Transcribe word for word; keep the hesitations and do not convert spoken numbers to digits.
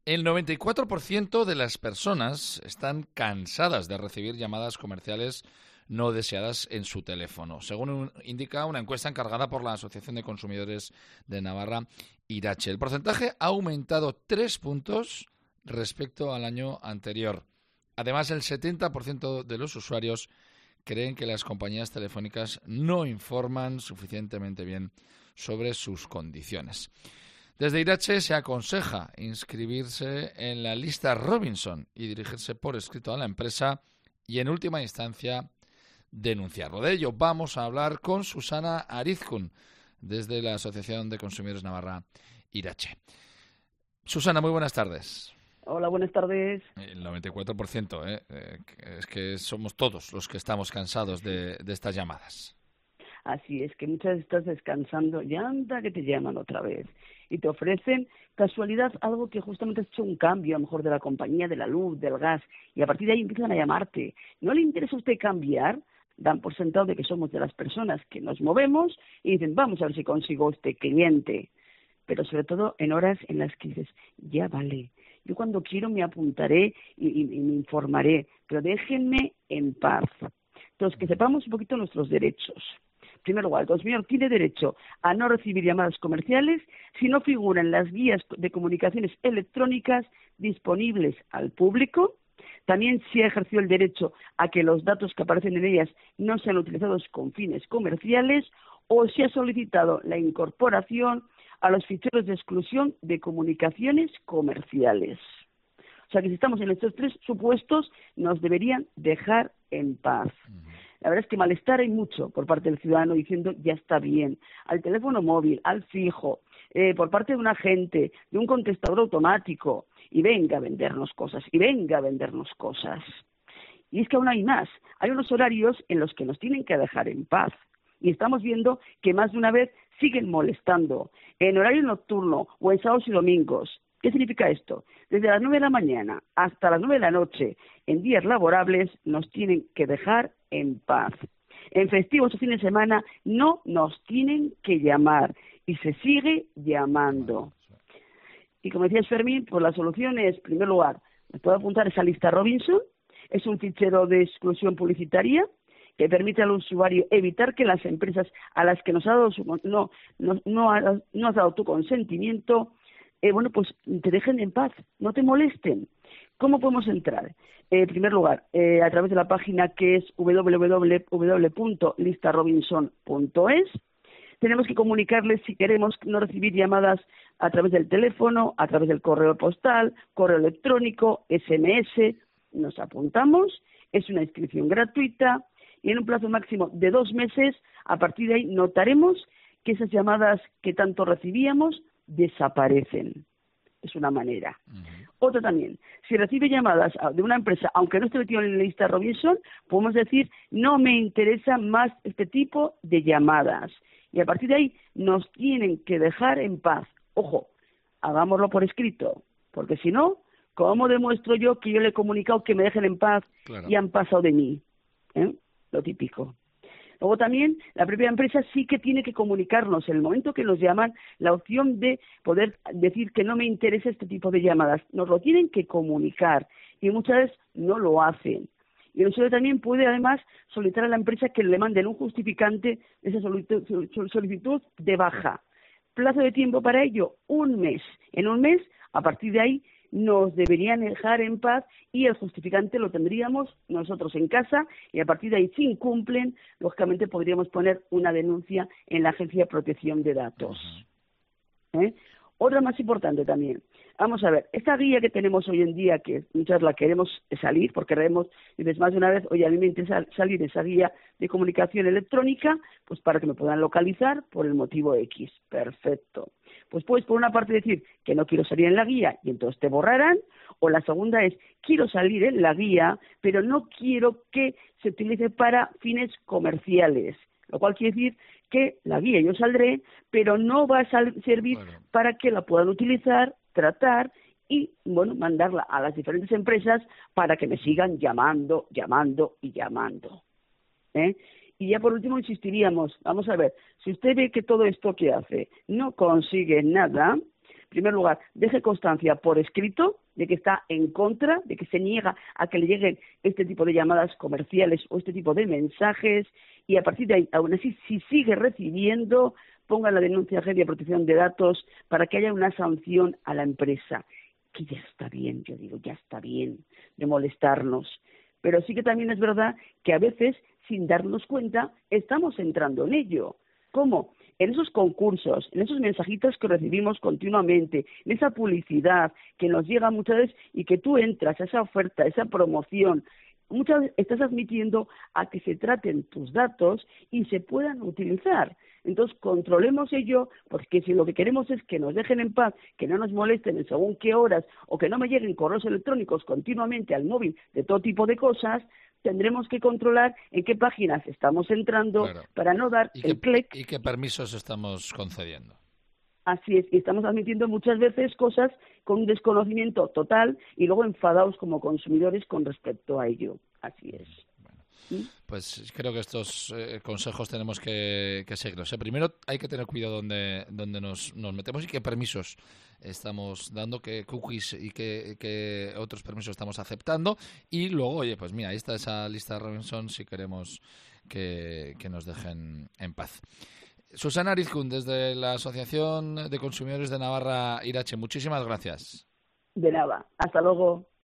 El noventa y cuatro por ciento de las personas están cansadas de recibir llamadas comerciales no deseadas en su teléfono, según un, indica una encuesta encargada por la Asociación de Consumidores de Navarra, Irache. El porcentaje ha aumentado tres puntos respecto al año anterior. Además, el setenta por ciento de los usuarios creen que las compañías telefónicas no informan suficientemente bien sobre sus condiciones. Desde Irache se aconseja inscribirse en la lista Robinson y dirigirse por escrito a la empresa y, en última instancia, denunciarlo. De ello vamos a hablar con Susana Arizkun, desde la Asociación de Consumidores Navarra, Irache. Susana, muy buenas tardes. Hola, buenas tardes. El noventa y cuatro por ciento, ¿eh? Es que somos todos los que estamos cansados de, de estas llamadas. Así es, que muchas veces estás descansando y anda que te llaman otra vez y te ofrecen casualidad algo que justamente has hecho un cambio, a lo mejor de la compañía, de la luz, del gas, y a partir de ahí empiezan a llamarte. ¿No le interesa a usted cambiar? Dan por sentado de que somos de las personas que nos movemos y dicen, vamos a ver si consigo este cliente. Pero sobre todo en horas en las que dices, ya vale, yo cuando quiero me apuntaré y, y, y me informaré, pero déjenme en paz. Entonces, que sepamos un poquito nuestros derechos. En primer lugar, el consumidor tiene derecho a no recibir llamadas comerciales si no figuran las guías de comunicaciones electrónicas disponibles al público. También si ha ejercido el derecho a que los datos que aparecen en ellas no sean utilizados con fines comerciales, o si ha solicitado la incorporación a los ficheros de exclusión de comunicaciones comerciales. O sea que si estamos en estos tres supuestos, nos deberían dejar en paz. La verdad es que malestar hay mucho por parte del ciudadano diciendo ya está bien, al teléfono móvil, al fijo, eh, por parte de un agente, de un contestador automático, y venga a vendernos cosas, y venga a vendernos cosas. Y es que aún hay más, hay unos horarios en los que nos tienen que dejar en paz. Y estamos viendo que más de una vez siguen molestando, en horario nocturno o en sábados y domingos. ¿Qué significa esto? Desde las nueve de la mañana hasta las nueve de la noche, en días laborables, nos tienen que dejar en paz. En festivos o fines de semana no nos tienen que llamar y se sigue llamando. Y como decías, Fermín, pues la solución es, en primer lugar, me puedo apuntar a esa lista Robinson, es un fichero de exclusión publicitaria que permite al usuario evitar que las empresas a las que nos ha dado su, no, no, no, ha, no has dado tu consentimiento, eh, bueno, pues te dejen en paz, no te molesten. ¿Cómo podemos entrar? Eh, en primer lugar, eh, a través de la página que es doble u doble u doble u punto lista robinson punto es. Tenemos que comunicarles si queremos no recibir llamadas a través del teléfono, a través del correo postal, correo electrónico, ese eme ese. Nos apuntamos, es una inscripción gratuita y en un plazo máximo de dos meses, a partir de ahí notaremos que esas llamadas que tanto recibíamos desaparecen. Es una manera. Uh-huh. Otra también, si recibe llamadas de una empresa, aunque no esté metido en la lista Robinson, podemos decir, no me interesa más este tipo de llamadas. Y a partir de ahí nos tienen que dejar en paz. Ojo, hagámoslo por escrito, porque si no, ¿cómo demuestro yo que yo le he comunicado que me dejen en paz? Claro. Y han pasado de mí? ¿Eh? Lo típico. Luego también la propia empresa sí que tiene que comunicarnos en el momento que nos llaman la opción de poder decir que no me interesa este tipo de llamadas. Nos lo tienen que comunicar y muchas veces no lo hacen. Y el usuario también puede además solicitar a la empresa que le manden un justificante de esa solicitud de baja. Plazo de tiempo para ello, un mes. En un mes, a partir de ahí, nos deberían dejar en paz y el justificante lo tendríamos nosotros en casa y a partir de ahí, si incumplen, lógicamente podríamos poner una denuncia en la Agencia de Protección de Datos. ¿Eh? Otra más importante también. Vamos a ver, esta guía que tenemos hoy en día, que muchas la queremos salir, porque queremos, dices más de una vez, oye, a mí me interesa salir esa guía de comunicación electrónica, pues para que me puedan localizar por el motivo X. Perfecto. Pues puedes por una parte decir que no quiero salir en la guía y entonces te borrarán, o la segunda es, quiero salir en la guía, pero no quiero que se utilice para fines comerciales. Lo cual quiere decir que la guía yo saldré, pero no va a servir bueno. para que la puedan utilizar, tratar y, bueno, mandarla a las diferentes empresas para que me sigan llamando, llamando y llamando. ¿Eh? Y ya por último insistiríamos, vamos a ver, si usted ve que todo esto que hace no consigue nada, primer lugar, deje constancia por escrito de que está en contra, de que se niega a que le lleguen este tipo de llamadas comerciales o este tipo de mensajes, y a partir de ahí, aún así, si sigue recibiendo, ponga la denuncia a Agencia de Protección de Datos para que haya una sanción a la empresa. Que ya está bien, yo digo, ya está bien de molestarnos. Pero sí que también es verdad que a veces, sin darnos cuenta, estamos entrando en ello. ¿Cómo? En esos concursos, en esos mensajitos que recibimos continuamente, en esa publicidad que nos llega muchas veces y que tú entras a esa oferta, a esa promoción, muchas veces estás admitiendo a que se traten tus datos y se puedan utilizar. Entonces, controlemos ello, porque si lo que queremos es que nos dejen en paz, que no nos molesten en según qué horas, o que no me lleguen correos electrónicos continuamente al móvil de todo tipo de cosas, tendremos que controlar en qué páginas estamos entrando, claro, para no dar ¿Y el qué, clic. ¿Y qué permisos estamos concediendo? Así es, y estamos admitiendo muchas veces cosas con un desconocimiento total y luego enfadados como consumidores con respecto a ello. Así es. Bueno, pues creo que estos eh, consejos tenemos que, que seguirlos. ¿eh? Primero hay que tener cuidado donde, donde nos, nos metemos y qué permisos estamos dando, qué cookies y qué, qué otros permisos estamos aceptando. Y luego, oye, pues mira, ahí está esa lista de Robinson si queremos que, que nos dejen en paz. Susana Arizkun, desde la Asociación de Consumidores de Navarra Irache, muchísimas gracias. De nada, hasta luego.